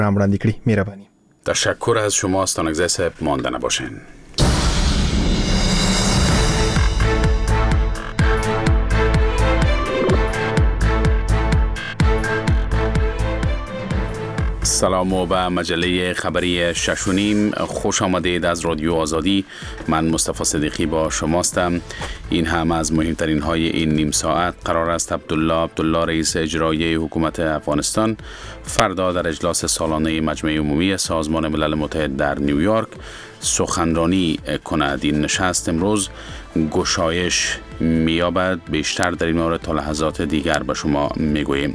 وړاندې کړي. مهرباني. تشکر از شما استانگزه صاحب، مانده نباشین. سلام و به مجله خبری 6:30 خوش آمدید از رادیو آزادی. من مصطفی صدیقی با شماستم. این هم از مهمترین های این نیم ساعت. قرار است عبدالله رئیس اجرایی حکومت افغانستان فردا در اجلاس سالانه مجمع عمومی سازمان ملل متحد در نیویورک سخنرانی کند. این نشست امروز گشایش می‌یابد. بیشتر در این مورد تا لحظات دیگر به شما میگوییم.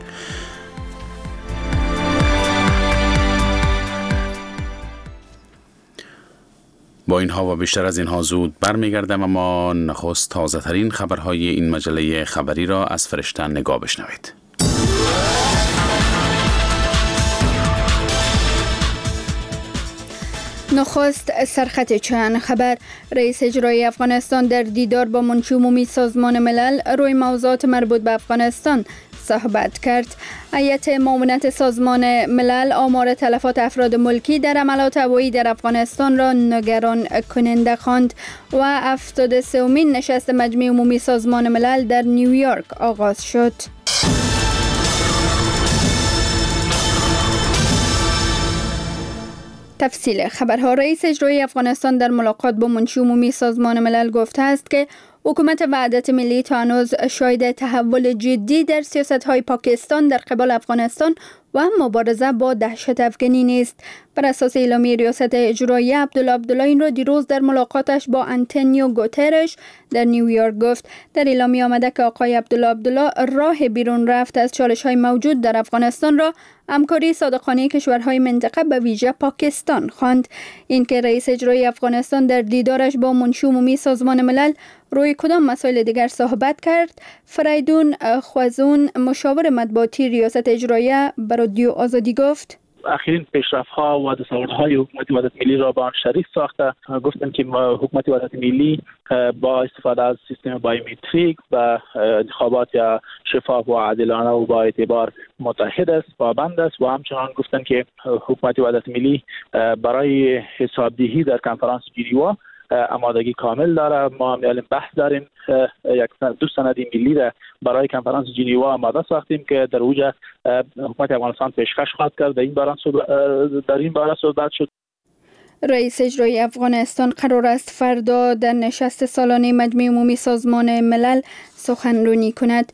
با اینها و بیشتر از اینها زود برمیگردم، اما نخست تازه ترین خبرهای این مجله خبری را از فرشته نگاه بشنوید. نخست سرخط چند خبر. رئیس اجرایی افغانستان در دیدار با منشی عمومی سازمان ملل روی موضوعات مربوط به افغانستان صحبت کرد. هیئت معاونت سازمان ملل آمار تلفات افراد ملکی در حملات هوایی در افغانستان را نگران کننده خواند و 73مین نشست مجمع عمومی سازمان ملل در نیویورک آغاز شد. تفصیل خبرها. رئیس اجرایی افغانستان در ملاقات با منشی عمومی سازمان ملل گفته است که حکومت وحدت ملی تا هنوز شاهد تحول جدی در سیاست‌های پاکستان در قبال افغانستان و مبارزه با دهشت افغانی نیست. بر اساس اعلامیه ریاست اجرایی، عبدالله این را دیروز در ملاقاتش با آنتونیو گوترش در نیویورک گفت. در اعلامیه آمده که آقای عبدالله راه بیرون رفت از چالش‌های موجود در افغانستان را همکاری صادقانه کشورهای منطقه به ویژه پاکستان خواند. اینکه رئیس اجرایی افغانستان در دیدارش با منشی عمومی سازمان ملل روی کدام مسائل دیگر صحبت کرد، فریدون خوازون مشاور مطبوعاتی ریاست اجرایی بر رادیو آزادی گفت. اخیرین پیشرفت‌ها و دستاوردهای حکومت وحدت ملی را با آن شریک ساخته. گفتن که حکومت وحدت ملی با استفاده از سیستم بایومتریک و انتخابات شفاف و عادلانه و با اعتبار متحد است، پابند است، و همچنان گفتن که حکومت وحدت ملی برای حسابدهی در کنفرانس ژنوا آمادگی کامل داره. ما الان بحث داریم، دو سند ملی را برای کنفرانس ژنوا آماده ساختیم که در اوج حکومت افغانستان پیشکش خواهد کرد. در این باره صحبت شد. رئیس اجرایی افغانستان قرار است فردا در نشست سالانه مجمع عمومی سازمان ملل سخنرانی کند.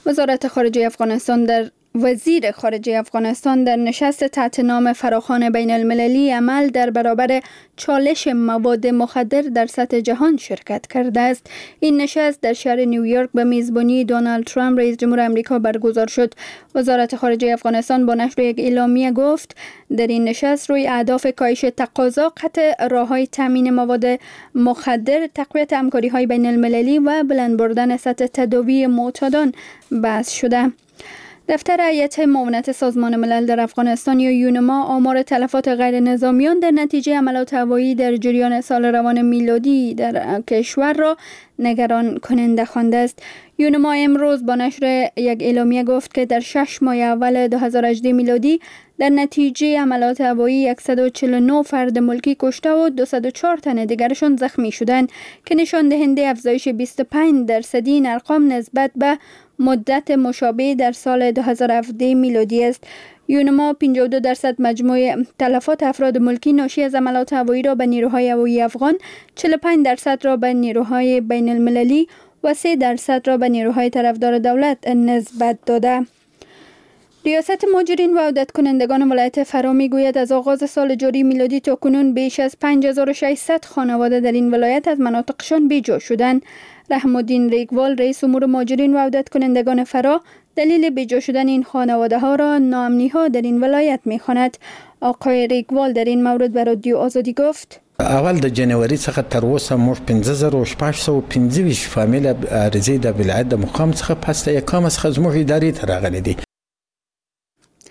وزیر خارجه افغانستان در نشست تحت نام فراخوان بین المللی عمل در برابر چالش مواد مخدر در سطح جهان شرکت کرده است. این نشست در شهر نیویورک به میزبانی دونالد ترامپ رئیس جمهور آمریکا برگزار شد. وزارت خارجه افغانستان با نشر یک اعلامیه گفت در این نشست روی اهداف کاهش تقاضا، قطع راه‌های تامین مواد مخدر، تقویت همکاری‌های بین المللی و بلند بردن سطح تداوی معتادان بحث شده. دفتر هیئت معاونت سازمان ملل در افغانستان یا یونما آمار تلفات غیر نظامیان در نتیجه حملات هوایی در جریان سال روان میلادی در کشور را نگران کننده خوانده است. یونما امروز با نشر یک اعلامیه گفت که در 6 ماه اول 2018 میلادی در نتیجه حملات هوایی 149 فرد ملکی کشته و 204 تن دیگرشان زخمی شدند که نشان دهنده افزایش 25% این ارقام نسبت به مدت مشابه در سال 2017 میلادی است. یونما 52% مجموع تلفات افراد ملکی ناشی از حملات هوایی را به نیروهای هوایی افغان، 45% را به نیروهای بین المللی و 3% را به نیروهای طرفدار دولت نسبت داده. ریاست مهاجرین و عودت کنندگان ولایت فرا میگوید از آغاز سال جاری میلادی تا کنون بیش از 5600 خانواده در این ولایت از مناطقشان بیجا شدند. رحم الدین ریگوال رئیس امور مهاجرین و عودت کنندگان فرا دلیل بیجا شدن این خانواده ها را ناامنی ها در این ولایت میخواند. آقای ریگوال در این مورد به رادیو آزادی گفت: اول د جنوري څخه تر اوسه موږ 15625 فامیل عارضی د ولایت د مقام څخه پس د اقامت څخه زموږ ادارې ته راغلي دي.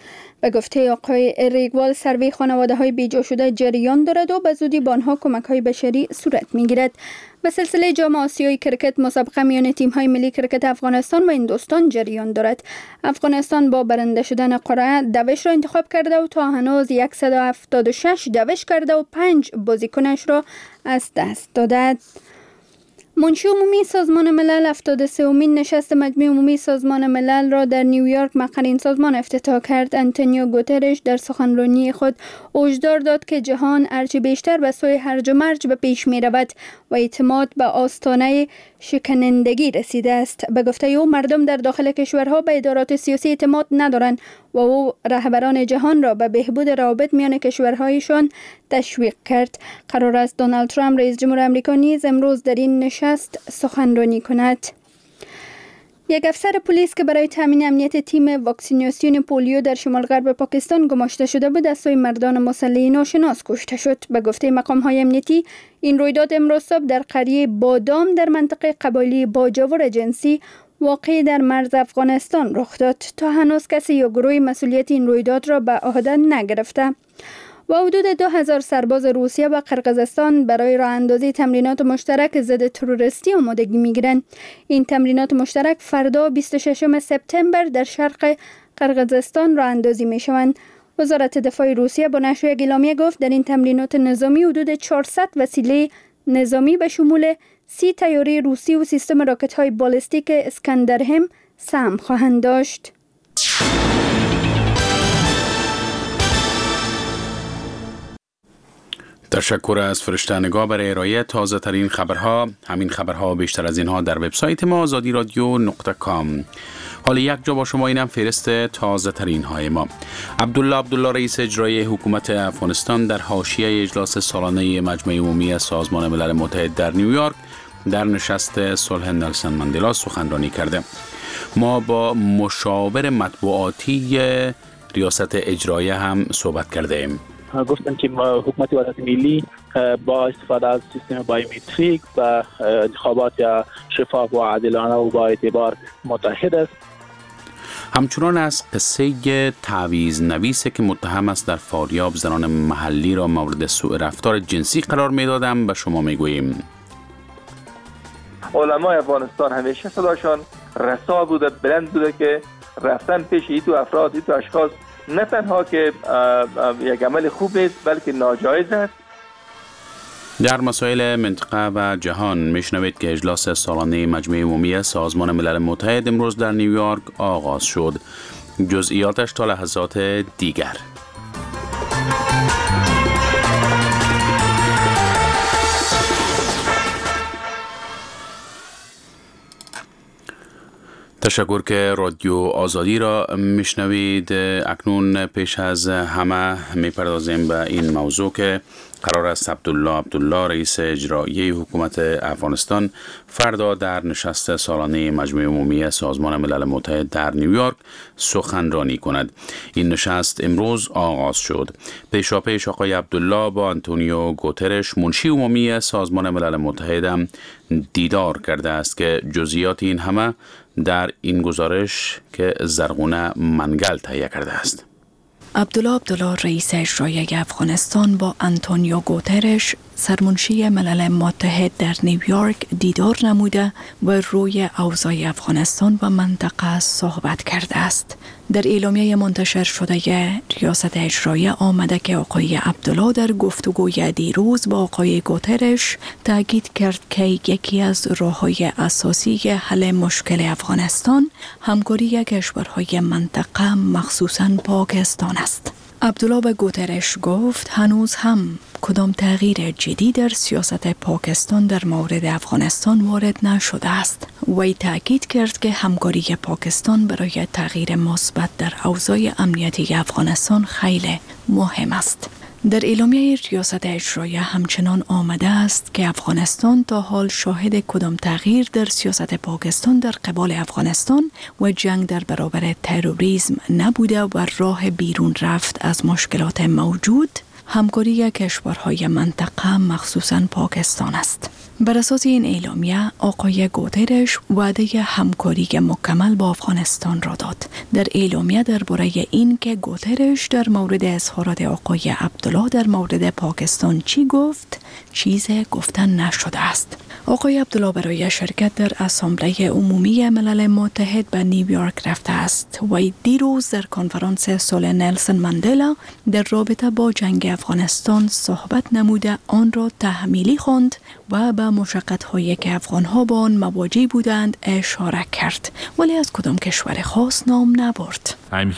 به گفته آقای ریگوال، سروی خانواده‌های بیجا شده جریان دارد و به زودی به آنها کمک‌های بشری صورت می‌گیرد. به سلسله جام آسیای کرکت، مسابقه میان تیم‌های ملی کرکت افغانستان و هندوستان جریان دارد. افغانستان با برنده شدن قرعه دوش را انتخاب کرده و تا هنوز 176 دوش کرده و 5 بازیکنش را از دست داده. منشی عمومی سازمان ملل 73مین نشست مجمع عمومی سازمان ملل را در نیویورک مقر این سازمان افتتاح کرد. آنتونیو گوترش در سخنرانی خود هشدار داد که جهان هرچه بیشتر به سوی هرج و مرج به پیش می رود و اعتماد به آستانه شکنندگی رسیده است. به گفته او مردم در داخل کشورها به ادارات سیاسی اعتماد ندارند و او رهبران جهان را به بهبود روابط میان کشورهایشان تشویق کرد. قرار است دونالد ترامپ رئیس جمهور آمریکا نیز امروز در این نشست سخنرانی کند. یک افسر پلیس که برای تامین امنیت تیم واکسیناسیون پولیو در شمال غرب پاکستان گماشته شده بود از سوی مردان مسلح ناشناس کشته شد. به گفته مقام‌های امنیتی این رویداد امروز صبح در قریه بادام در منطقه قبایلی باجاور جنسی واقع در مرز افغانستان رخ داد. تا هنوز کسی یا گروهی مسئولیت این رویداد را به عهده نگرفته. و حدود 2000 سرباز روسیه و قرقیزستان برای راه اندازی تمرینات مشترک ضد تروریستی آمادگی می‌گیرند. این تمرینات مشترک فردا 26 سپتامبر در شرق قرقیزستان راه اندازی می‌شوند. وزارت دفاع روسیه با نشر یک اعلامیه گفت در این تمرینات نظامی حدود 400 وسیله نظامی به شمول 30 طیاره روسی و سیستم راکت‌های بالستیک اسکندر هم سهم خواهند داشت. تشکر از فرشته نگاه برای ارائه تازه ترین خبرها. همین خبرها بیشتر از اینها در وبسایت ما azadiradyo.com. حالا یک جا با شما اینم فهرست تازه ترین های ما. عبدالله رئیس اجرایی حکومت افغانستان در حاشیه اجلاس سالانه مجمع عمومی سازمان ملل متحد در نیویورک در نشست صلح نلسون ماندلا سخنرانی کرده. ما با مشاور مطبوعاتی ریاست اجرایه هم صحبت کرده ایم. گفتن که حکومت وحدت ملی با استفاده از سیستم بایومتریک و انتخابات شفاف و عادلانه و با اعتبار متحد است. همچنان از قصه تعویض نویسی که متهم است در فاریاب زنان محلی را مورد سوء رفتار جنسی قرار میدادم به شما میگوییم. علمای افغانستان همیشه صداشان رسا بوده، بلند بوده که رفتن پیش ایتو افراد، ایتو اشخاص نه تنها که یک عمل خوب نیست بلکه ناجایز است. در مسائل منطقه و جهان میشنوید که اجلاس سالانه مجمع عمومی سازمان ملل متحد امروز در نیویورک آغاز شد. جزئیاتش تا لحظات دیگر. تشکر که رادیو آزادی را میشنوید. اکنون پیش از همه میپردازیم به این موضوع که قرار است عبدالله رئیس اجرایی حکومت افغانستان فردا در نشست سالانه مجمع عمومی سازمان ملل متحد در نیویورک سخنرانی کند. این نشست امروز آغاز شد. پیشاپیش آقای عبدالله با آنتونیو گوترش منشی عمومی سازمان ملل متحد دیدار کرده است که جزئیات این همه در این گزارش که زرغونه منگل تهیه کرده است. عبدالله رئیس اجرایی افغانستان با آنتونیو گوترش سرمنشی ملل متحد در نیویورک دیدار نموده و روی اوضاع افغانستان و منطقه صحبت کرده است. در اعلامیه منتشر شده ریاست اجرایی آمده که آقای عبدالله در گفتگوی دیروز با آقای گوترش تاکید کرد که یکی از راه‌های اساسی حل مشکل افغانستان همکاری کشورهای منطقه مخصوصاً پاکستان است. عبدالله به گوترش گفت هنوز هم کدام تغییر جدی در سیاست پاکستان در مورد افغانستان وارد نشده است. وی تاکید کرد که همکاری پاکستان برای تغییر مثبت در اوضاع امنیتی افغانستان خیلی مهم است. در اعلامیه ریاست اجرایی همچنان آمده است که افغانستان تا حال شاهد کدام تغییر در سیاست پاکستان در قبال افغانستان و جنگ در برابر تروریسم نبوده و راه بیرون رفت از مشکلات موجود همکاری کشورهای منطقه مخصوصاً پاکستان است. بر اساس این اعلامیه آقای گوترش وعده همکاری مکمل با افغانستان را داد. در اعلامیه درباره این که گوترش در مورد اظهارات آقای عبدالله در مورد پاکستان چی گفت، چیز گفتن نشده است. آقای عبدالله برای شرکت در اسامبله عمومی ملل متحد به نیویورک رفته است و دیروز در کنفرانس صلح نلسن ماندلا در رابطه با جنگ افغانستان صحبت نموده آن را تحمیلی خواند و به مشقت‌هایی که افغان‌ها با آن مواجه بودند اشاره کرد، ولی از کدام کشور خاص نام نبرد.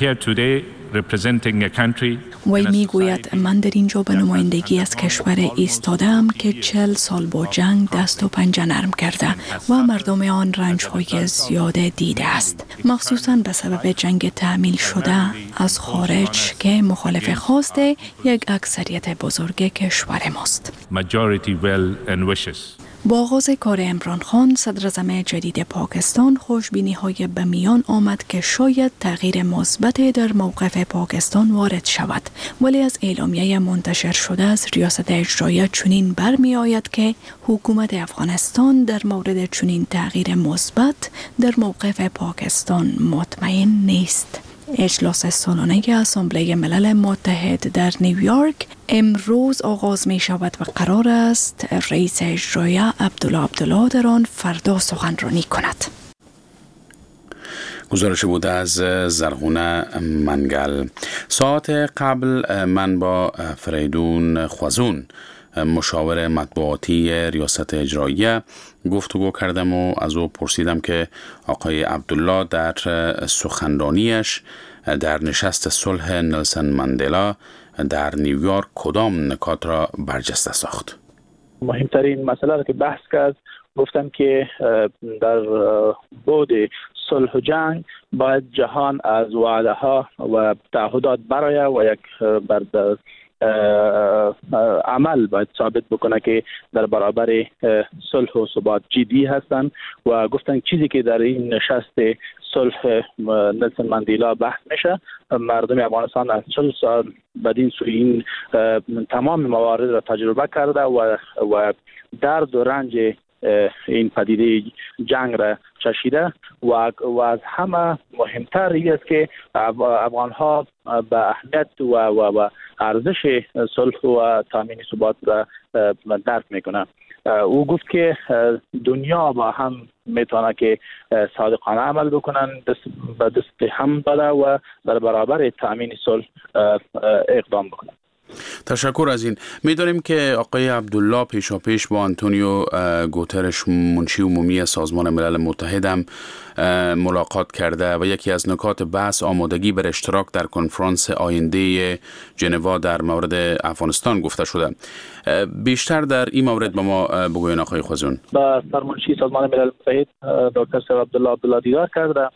وی میگوید من در اینجا به نمایندگی از کشور ایستادم که 40 سال با جنگ دست و پنجه نرم کرده و مردم آن رنج‌های زیاده دیده است، مخصوصاً به سبب جنگ تحمیل شده از خارج که مخالف خواست یک اکثریت بزرگ کشور ماست. با آغاز کار عمران خان صدراعظم جدید پاکستان خوشبینی‌های به میان آمد که شاید تغییر مثبت در موقف پاکستان وارد شود، ولی از اعلامیه منتشر شده از ریاست اجراییه چنین برمی آید که حکومت افغانستان در مورد چنین تغییر مثبت در موقف پاکستان مطمئن نیست. اجلاس سالانه اسامبله ملل متحد در نیویورک امروز آغاز می شود و قرار است رئیس اجرایی عبدالله در آن فردا سخنرانی کند. گزارش بود از زرغونه منگل. ساعت قبل من با فریدون خوازون مشاور مطبوعاتی ریاست اجراییه گفتگو کردم و از او پرسیدم که آقای عبدالله در سخنرانیش در نشست صلح نلسن ماندلا در نیویورک کدام نکات را برجسته ساخت؟ مهمترین مسئله را که بحث کرد گفتم که در بعد صلح و جنگ باید جهان از وعده ها و تعهدات برآید و یک عمل باید ثابت بکنه که در برابر صلح و ثبات جدی هستند و گفتن چیزی که در این نشست صلح نلسن ماندلا بحث میشه، مردم افغانستان از 40 سال بعد این تمام موارد را تجربه کرده و درد و رنج این پدیده جنگ را چشیده و از همه مهمتر این است که افغان‌ها به اهمیت و ارزش صلح و تامین ثبات را درک میکنه. او گفت که دنیا با هم میتونه که صادقانه عمل بکنن، به دست هم داده و در برابر تامین صلح اقدام بکنن. تشکر از این. می‌دانیم که آقای عبدالله پیشاپیش با آنتونیو گوترش منشی عمومی سازمان ملل متحد هم ملاقات کرده و یکی از نکات بحث آمادگی بر اشتراک در کنفرانس آینده ژنوا در مورد افغانستان گفته شده. بیشتر در این مورد به ما بگوین آقای خوازون. با سرمنشی سازمان ملل متحد دکتر سید عبدالله دیدار کرده.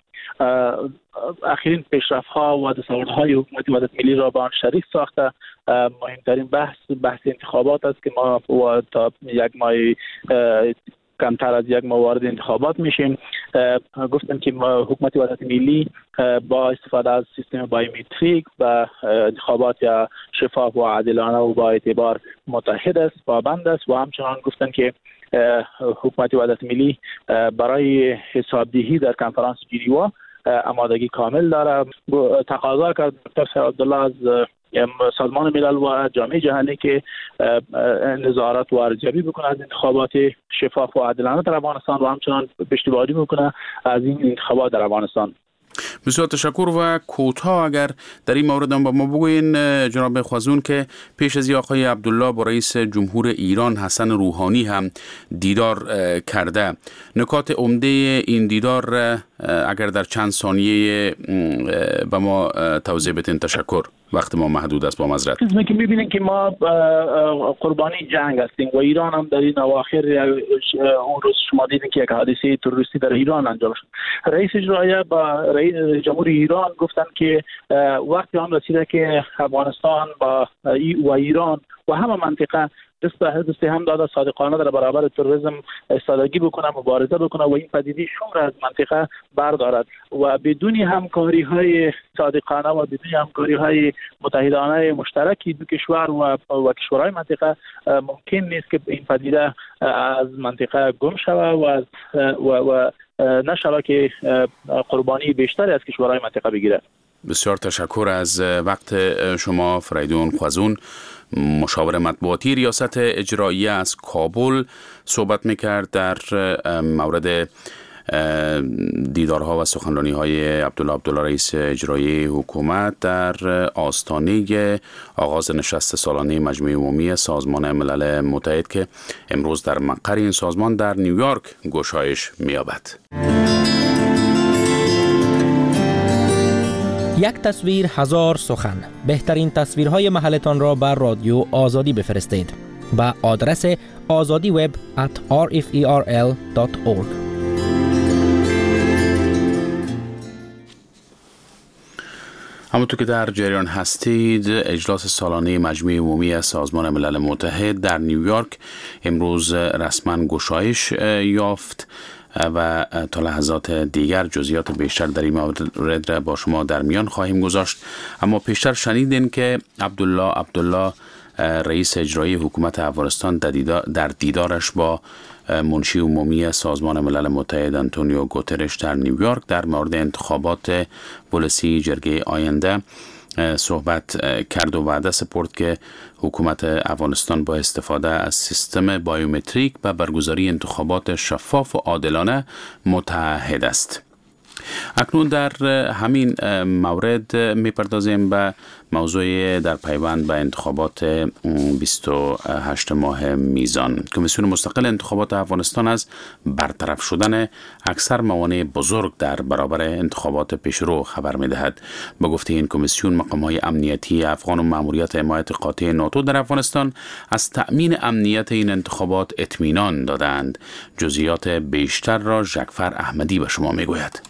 اخیرین پیشرفت‌ها و دستاوردهای حکومت وحدت ملی را با آن شریک ساخته. مهمترین بحث انتخابات است که ما تا یک ماه کمتر از یک ماه وارد انتخابات میشیم. گفتم که حکومت وحدت ملی با استفاده از سیستم بایومتریک و انتخابات یا شفاف و عادلانه و با اعتبار متحد است، پابند است و همچنان گفتن که حکومت وحدت ملی برای حسابدهی در کنفرانس ژنوا آمادگی کامل داره. تقاضا کرد دکتر سید عبدالله از سازمان ملل و جامعه جهانی که نظارت و ارزیابی بکنه از انتخابات شفاف و عادلانه در افغانستان و همچنان پشتیبانی بکنه از این انتخابات در افغانستان. بسیار تشکر و کوتاه اگر در این مورد هم با ما بگوین جناب خوازون که پیش از آقای عبدالله با رئیس جمهور ایران حسن روحانی هم دیدار کرده. نکات عمده این دیدار اگر در چند ثانیه به ما توضیح بدین. تشکر. وقت ما محدود است، با معذرت. چیزی که می‌بینیم که ما قربانی جنگ هستیم و ایران هم در این اواخر اون روز شما دیدین که یک حادثه تروریستی در ایران انجام شد. رئیس اجرایی با رئیس جمهور ایران گفتن که وقتی آن رسیده که افغانستان و ایران و همه منطقه دستی هم داده صادقانه در برابر تروریسم ایستادگی بکنه، مبارزه بکنه و این پدیده شور از منطقه بردارد و بدون همکاری های صادقانه و بدون همکاری های متحدانه مشترکی دو کشور و کشورهای منطقه ممکن نیست که این پدیده از منطقه گم شود و نشود که قربانی بیشتری از کشورهای منطقه بگیرد. بسیار تشکر از وقت شما. فریدون خوازون، مشاور مطبوعاتی ریاست اجراییه از کابل، صحبت میکرد در مورد دیدارها و سخنرانی‌های عبدالله رئیس اجرایی حکومت در آستانه آغاز نشست سالانه مجمع عمومی سازمان ملل متحد که امروز در مقر این سازمان در نیویورک گشایش می‌یابد. یک تصویر هزار سخن. بهترین تصویرهای محلتان را بر رادیو آزادی بفرستید به آدرس azadiweb@rferl.org. همونطور که در جریان هستید، اجلاس سالانه مجمع عمومی سازمان ملل متحد در نیویورک امروز رسما گشایش یافت و تا لحظات دیگر جزئیات بیشتر در این مورد را با شما در میان خواهیم گذاشت. اما پیشتر شنیدین که عبدالله رئیس اجرایی حکومت افغانستان در دیدارش با منشی عمومی سازمان ملل متحد آنتونیو گوترش در نیویورک در مورد انتخابات پلیسی جرگه آینده صحبت کرد و وعده سپرد که حکومت افغانستان با استفاده از سیستم بایومتریک و برگزاری انتخابات شفاف و عادلانه متعهد است. اکنون در همین مورد میپردازیم به موضوع در پیوند به انتخابات 28 ماه میزان. کمیسیون مستقل انتخابات افغانستان از برطرف شدن اکثر موانع بزرگ در برابر انتخابات پیشرو خبر میدهد. با گفته این کمیسیون، مقام‌های امنیتی افغان و مأموریت حمایت قاطع ناتو در افغانستان از تأمین امنیت این انتخابات اطمینان دادند. جزئیات بیشتر را ژکفر احمدی به شما میگوید.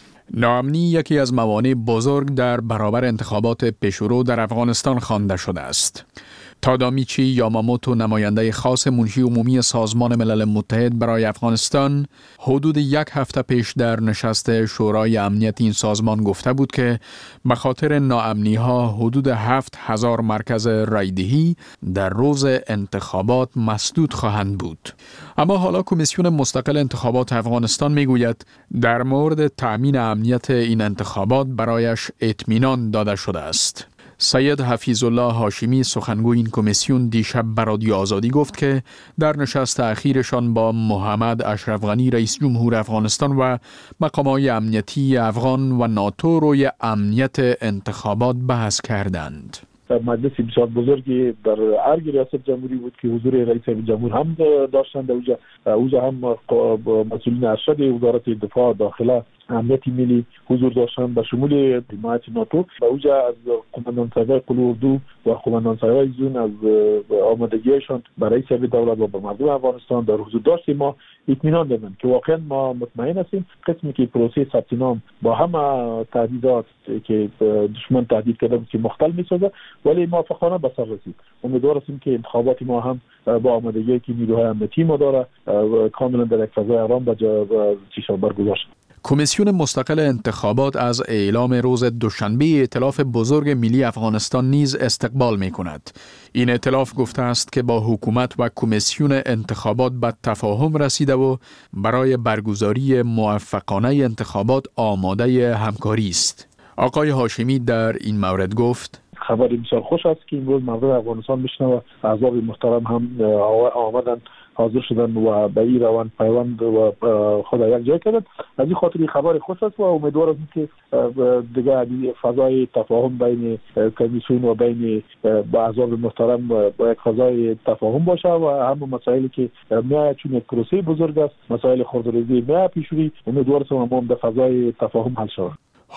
ناامنی یکی از موانع بزرگ در برابر انتخابات پیشرو در افغانستان خوانده شده است. تادامیچی یاماموتو، نماینده خاص منشی عمومی سازمان ملل متحد برای افغانستان، حدود یک هفته پیش در نشست شورای امنیت این سازمان گفته بود که به خاطر ناامنی‌ها حدود 7,000 مرکز رایدهی در روز انتخابات مسدود خواهند بود. اما حالا کمیسیون مستقل انتخابات افغانستان میگوید در مورد تأمین امنیت این انتخابات برایش اطمینان داده شده است. سید حفیظ الله هاشمی، سخنگوی این کمیسیون، دیشب به رادیو آزادی گفت که در نشست اخیرشان با محمد اشرف غنی رئیس جمهور افغانستان و مقامات امنیتی افغان و ناتو روی امنیت انتخابات بحث کردند. مجلس بسیار بزرگی در ارگ ریاست جمهوری بود که حضور رئیس جمهور هم داشتند. اوجا هم مسئولین ارشد وزارت دفاع، داخله، امنیت ملی حضور داشتند به شمول حمایت ناتو. و اوجا از قماندان سرای قلوع اردو و قماندان سرای زون از آمادگیشان برای سر دولت و به مردم افغانستان در حضور داشت ما اطمینان دادند که واقعا ما مطمئن هستیم قسمی که پروسه ثبت نام با همه تهدیدات که دشمن تهدید کرده بود که مختل می‌سازه، ولی موفقانه به سر رسید. امیدوار هستیم که انتخابات ما هم با آمادگی که نیروهای امنیتی ما داره کاملا در یک فضای آرام به چیشان برگزار شد. کمیسیون مستقل انتخابات از اعلام روز دوشنبه ائتلاف بزرگ ملی افغانستان نیز استقبال می کند. این ائتلاف گفته است که با حکومت و کمیسیون انتخابات به تفاهم رسیده و برای برگزاری موفقانه انتخابات آماده همکاری است. آقای هاشمی در این مورد گفت: خبر بسیار خوش است که امروز مردم افغانستان میشنوه، احزاب محترم هم آمدن، حاضر شدن و به این روان پیوند و خود یک جای کردن. از این خاطر خبر خوش است و امیدوارم که دیگه فضای تفاهم بین کمیسیون و بین احزاب محترم با یک فضای تفاهم باشه و همه مسائلی که میاد چون یک پروسه بزرگ است، مسائل خردریزی میاد پیش روی، امیدوارم ما هم در فضای تفاهم حل شود.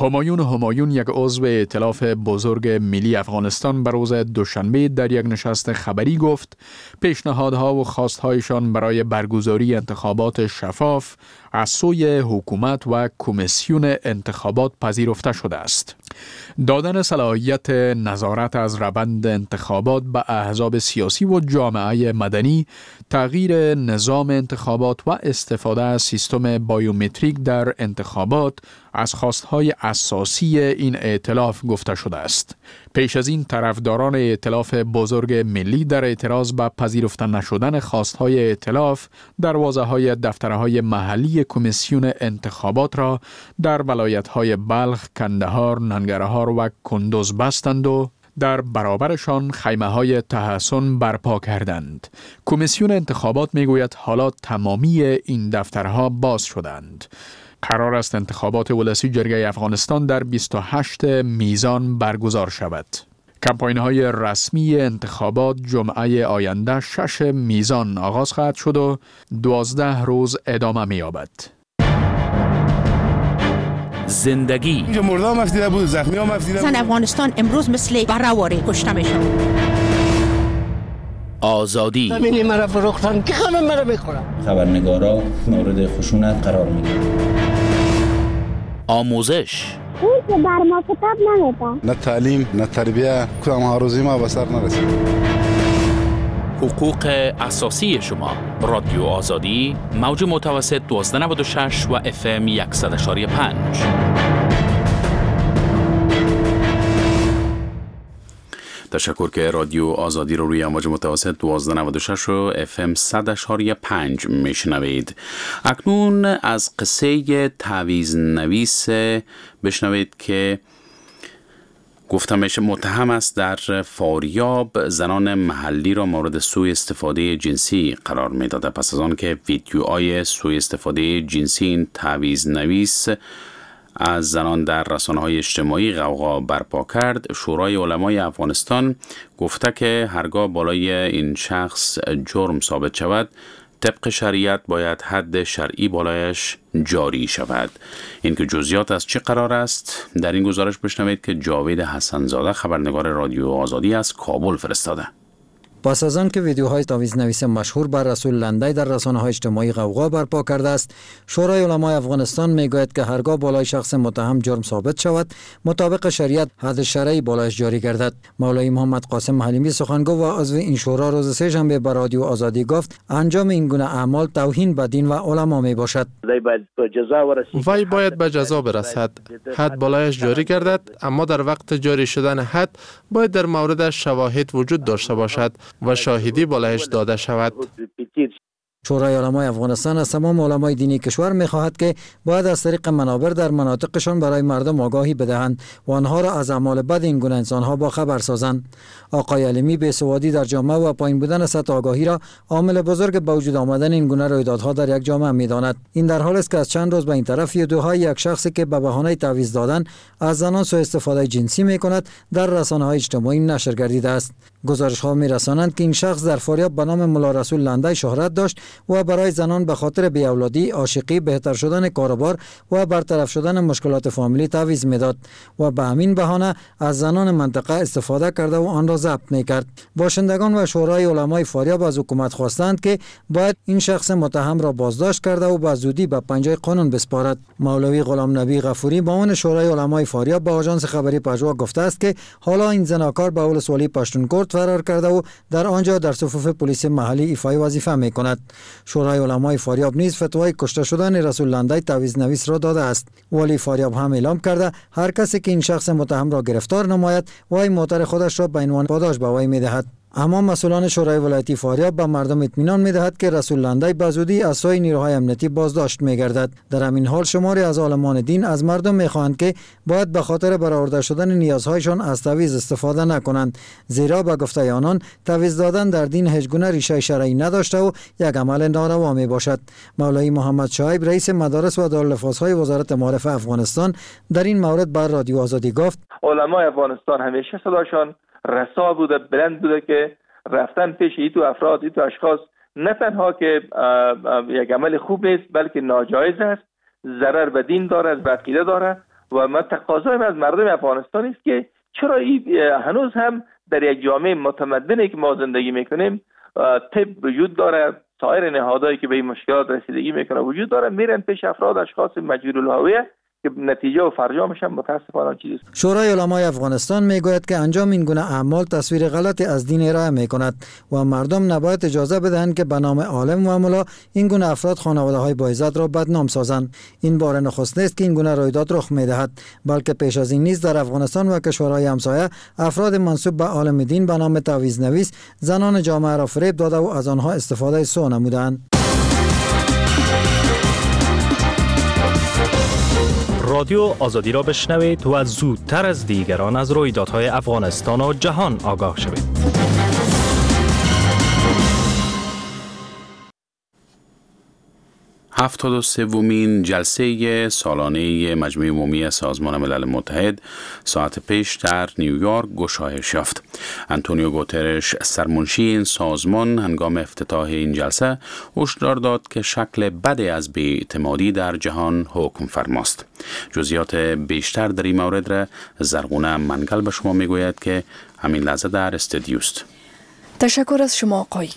همایون یک عضو ائتلاف بزرگ ملی افغانستان به روز دوشنبه در یک نشست خبری گفت پیشنهادها و خواستهایشان برای برگزاری انتخابات شفاف از سوی حکومت و کمیسیون انتخابات پذیرفته شده است. دادن صلاحیت نظارت از روند انتخابات به احزاب سیاسی و جامعه مدنی، تغییر نظام انتخابات و استفاده از سیستم بایومتریک در انتخابات از خواستهای اساسی این ائتلاف گفته شده است. پیش از این طرفداران ائتلاف بزرگ ملی در اعتراض به پذیرفته نشدن خواستهای ائتلاف دروازه‌های دفترهای محلی کمیسیون انتخابات را در ولایت‌های بلخ، کندهار، ننگرهار و کندوز بستند و در برابرشان خیمه‌های تحصن برپا کردند. کمیسیون انتخابات میگوید حالا تمامی این دفترها باز شدند. قرار است انتخابات ولسی جرگه افغانستان در 28 میزان برگزار شود. کمپاین‌های رسمی انتخابات جمعه آینده 6 میزان آغاز خواهد شد و 12 روز ادامه می‌یابد. زندگی اینجا مردا هم افتیده بود، زخمی هم افتیده بود. زن افغانستان امروز مثل برآوری کشته میشن. آزادی زمینی مرا فروختن که خانم مرا میخورم. خبرنگارا مورد خشونت قرار میگیرن. آموزش اون که بر ما کتاب نمیده. نه تعلیم، نه تربیه، کدام هاروزی ما به سر نرسید. حقوق اساسی شما. رادیو آزادی، موج متوسط 1296 و FM 100.5. تشکر که رادیو آزادی رو روی امواج متوسط 1296 و FM 100.5 میشنوید. اکنون از قصه تعویض نویس بشنوید که گفتمش متهم است در فاریاب زنان محلی را مورد سوء استفاده جنسی قرار میداده. پس از آن که ویدیوهای سوء استفاده جنسی این تعویض نویس از زنان در رسانه‌های اجتماعی غوغا برپا کرد، شورای علمای افغانستان گفته که هرگاه بالای این شخص جرم ثابت شود، طبق شریعت باید حد شرعی بالایش جاری شود. این که جزئیات از چه قرار است در این گزارش بشنوید که جاوید حسن‌زاده خبرنگار رادیو آزادی از کابل فرستاده. پس از آن که ویدیوهای تعویض نویس مشهور بر رسول لندی در رسانه‌های اجتماعی غوغا برپا کرده است، شورای علمای افغانستان میگوید که هرگاه بالای شخص متهم جرم ثابت شود، مطابق شریعت حد شرعی بالایش جاری گردد. مولوی محمد قاسم حلیمی سخنگو و عضو این شورا روز سه‌شنبه به رادیو آزادی گفت انجام این گونه اعمال توهین به دین و علما می باشد. وی باید به جزا برسد، حد بالایش جاری گردد، اما در وقت جاری شدن حد باید در موردش شواهد وجود داشته باشد و شاهدی بالایش داده شود. شورای علمای افغانستان از تمام علمای دینی کشور می‌خواهد که باید از طریق منابر در مناطقشان برای مردم آگاهی بدهند و آنها را از اعمال بد این گونه انسان‌ها با خبر سازند. آقای علیمی بی‌سوادی در جامعه و پایین بودن سطح آگاهی را عامل بزرگ به وجود آمدن این گونه رویدادها در یک جامعه می‌داند. این در حالی است که از چند روز به این طرف ویدیوهای یک شخصی که به بهانه تعویض دادن از زنان سوء استفاده جنسی می‌کند در رسانه‌های اجتماعی نشر گردیده است. گزارش‌ها می‌رسانند که این شخص در فاریاب به نام ملا رسول لندی شهرت داشت و برای زنان به خاطر بی‌اولادی، عاشقی، بهتر شدن کاروبار و برطرف شدن مشکلات فامیلی تعویض می‌داد و به همین بهانه از زنان منطقه استفاده کرده و آن را ضبط می‌کرد. باشندگان و شورای علمای فاریاب از حکومت خواستند که باید این شخص متهم را بازداشت کرده و به زودی به پنجه قانون بسپارد. مولوی غلام نبی غفوری معاون شورای علمای فاریاب به آژانس خبری پژوا گفته است که حالا این زناکار به ولسوالی پشتونکرد فرار کرده و در آنجا در صفوف پلیس محلی ایفای وظیفه می‌کند. شورای علمای فاریاب نیز فتوای کشته شدن رسول لندی تعویض نویس را داده است. ولی فاریاب هم اعلام کرده هر کسی که این شخص متهم را گرفتار نماید وی موتر خودش را به عنوان پاداش به وی می‌دهد. اما مسئولان شورای ولایتی فاریاب به مردم اطمینان می‌دهد که رسول لندی به زودی از سوی نیروهای امنیتی بازداشت می‌گردد. در همین حال شماری از عالمان دین از مردم می‌خواهند که باید به خاطر برآورده شدن نیازهایشان از تعویض استفاده نکنند، زیرا به گفته آنان تعویض دادن در دین هیچ گونه ریشه شرعی نداشته و یک عمل ناروا میباشد. مولوی محمد شعیب رئیس مدارس و دارالحفاظهای وزارت معارف افغانستان در این مورد بر رادیو آزادی گفت علمای افغانستان همیشه صداشان رسا بوده، بلند بوده که رفتن پیش ایتو افراد، ایتو اشخاص نه تنها که یک عمل خوب نیست بلکه ناجایز است، ضرر به دین داره، به عقیده داره و ما تقاضایم از مردم افغانستان است که چرا هنوز هم در یک جامعه متمدنی که ما زندگی میکنیم طب وجود داره، سایر نهادهایی که به این مشکلات رسیدگی میکنه وجود داره، میرن پیش افراد اشخاص مجهول الهویه که نتیجه و فرجامش هم متاسفانه چیزی است. شورای علمای افغانستان میگوید که انجام این گونه اعمال تصویر غلطی از دین ارائه میکند و مردم نباید اجازه بدهند که به نام عالم و ملا این گونه افراد خانواده‌های باعزت را بدنام سازند. این بار نخست نیست که این گونه رویداد رخ میدهد، بلکه پیش از این نیز در افغانستان و کشورهای همسایه افراد منسوب به عالم دین به نام تعویض نویس زنان جامعه را فریب داده و از آنها استفاده سوء نمودند. رادیو آزادی را بشنوید و زودتر از دیگران از رویدادهای افغانستان و جهان آگاه شوید. 73مین جلسه سالانه مجمع عمومی سازمان ملل متحد ساعت پیش در نیویورک گشایش یافت. آنتونیو گوترش سرمنشی این سازمان هنگام افتتاح این جلسه هشدار داد که شکل بدی از بی‌اعتمادی در جهان حکم فرماست. جزئیات بیشتر در این مورد را زرغونه منگل به شما میگوید که همین لحظه در استودیو است. تشکر از شما آقای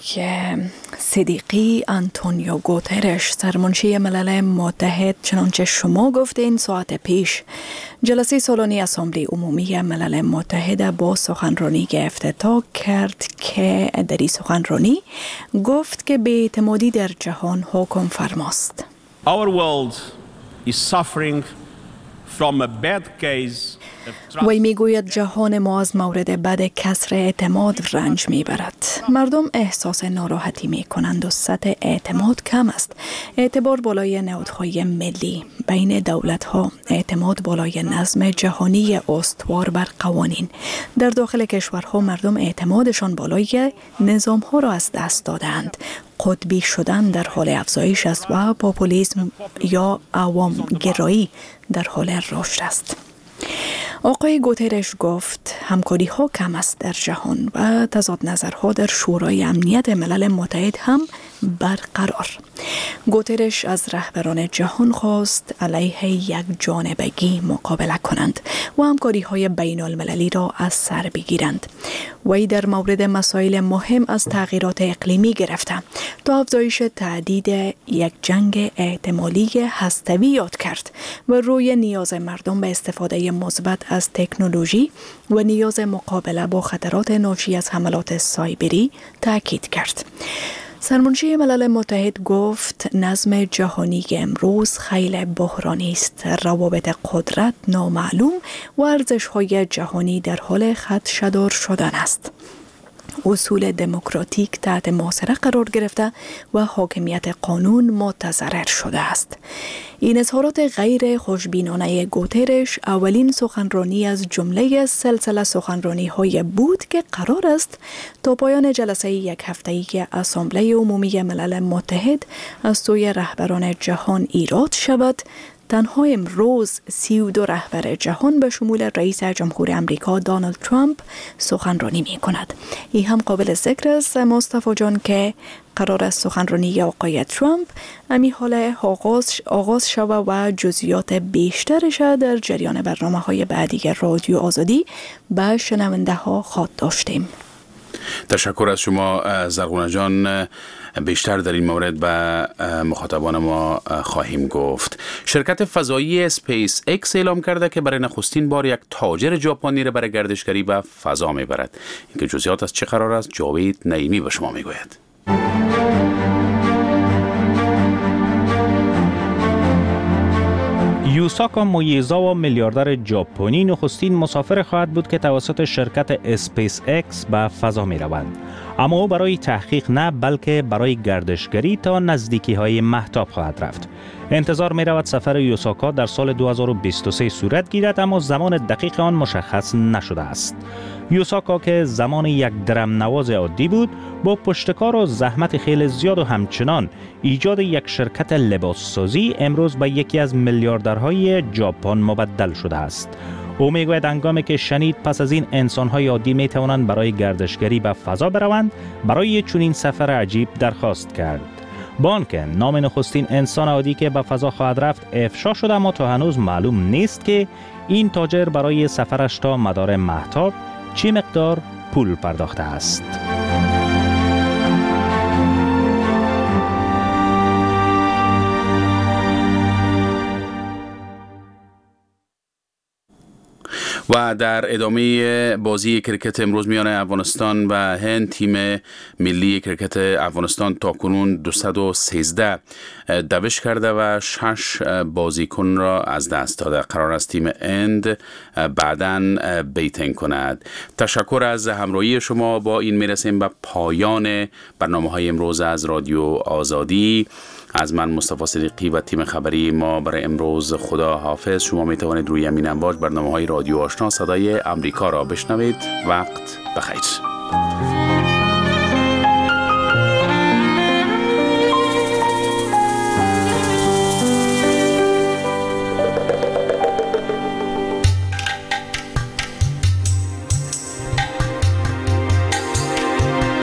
صدیقی. آنتونیو گوترش سرمنشی ملل متحد چنانچه شما گفتین ساعت پیش جلسه سالانه اسامبله عمومی ملل متحد با سخنرانی افتتاح کرد که در این سخنرانی گفت که بی‌اعتمادی در جهان حکم فرماست. Our world is suffering from a bad case. وی میگوید جهان ما از مورد بد کسر اعتماد رنج میبرد. مردم احساس ناراحتی میکنند و سطح اعتماد کم است. اعتبار بالای نهادهای ملی بین دولت‌ها، اعتماد بالای نظم جهانی استوار بر قوانین. در داخل کشورها مردم اعتمادشان بالای نظام‌ها را از دست دادند. قطبی شدن در حال افزایش است و پاپولیسم یا عوامگرایی در حال رشد است. آقای گوترش گفت همکاری ها کم است در جهان و تضاد نظرها در شورای امنیت ملل متحد هم برقرار. گوترش از رهبران جهان خواست علیه یک جانبگی مقابله کنند و همکاری های بین المللی را از سر بگیرند. وی در مورد مسائل مهم از تغییرات اقلیمی گرفته تا افزایش تهدید یک جنگ احتمالی هسته‌ای یاد کرد و روی نیاز مردم به استفاده مثبت از تکنولوژی و نیاز مقابله با خطرات ناشی از حملات سایبری تاکید کرد. سرمنشی ملل متحد گفت نظم جهانی امروز خیلی بحرانی است. روابط قدرت نامعلوم و ارزش‌های جهانی در حال خدشه‌دار شدن است. اصول دموکراتیک تحت محاصره قرار گرفته و حاکمیت قانون متضرر شده است. این اظهارات غیر خوشبینانه گوترش اولین سخنرانی از جمله سلسله سخنرانی‌های بود که قرار است تا پایان جلسه یک هفته‌ای اسامبله عمومی ملل متحد از سوی رهبران جهان ایراد شود. تنها امروز 32 رهبر جهان به شمول رئیس جمهور امریکا دونالد ترامپ سخنرانی می کند. این هم قابل ذکر است مصطفی جان که قرار است سخنرانی آقای ترامپ امی حال آغاز شود و جزئیات بیشترش در جریان برنامه‌های بعدی رادیو آزادی به شنونده ها خواهد داشتیم. تشکر از شما زرغونه جان. بیشتر در این مورد به مخاطبان ما خواهیم گفت. شرکت فضایی اسپیس اکس اعلام کرده که برای نخستین بار یک تاجر ژاپنی را برای گردشگری به فضا میبرد. اینکه جزئیات از چه قرار است جاوید نعیمی به شما میگوید. یوساکا مویزاوا میلیاردر ژاپنی نخستین مسافر خواهد بود که توسط شرکت اسپیس اکس به فضا می رود. اما او برای تحقیق نه بلکه برای گردشگری تا نزدیکی های مهتاب خواهد رفت. انتظار می رود سفر یوساکا در سال 2023 صورت گیرد اما زمان دقیق آن مشخص نشده است. یوساکا که زمان یک درم نواز عادی بود با پشتکار و زحمت خیلی زیاد و همچنان ایجاد یک شرکت لباسسازی امروز به یکی از میلیاردرهای ژاپن مبدل شده است. او میگوید هنگامی که شنید پس از این انسان‌های عادی میتوانند برای گردشگری به فضا بروند برای چنین سفر عجیب درخواست کرد. با آنکه نام نخستین انسان عادی که به فضا خواهد رفت افشا شده اما تا هنوز معلوم نیست که این تاجر برای سفرش تا مدار مهتاب چه مقدار پول پرداخته است. و در ادامه بازی کرکت امروز میان افغانستان و هند، تیم ملی کرکت افغانستان تاکنون 213 دوش کرده و 6 بازیکن را از دست داده. قرار است تیم هند بعداً بیتنگ کند. تشکر از همراهی شما. با این میرسیم به پایان برنامه‌های امروز از رادیو آزادی. از من مصطفی صدیقی و تیم خبری ما برای امروز خدا حافظ. شما می توانید روی همین امواج برنامه‌های رادیو آشنا صدای امریکا را بشنوید. وقت بخیر.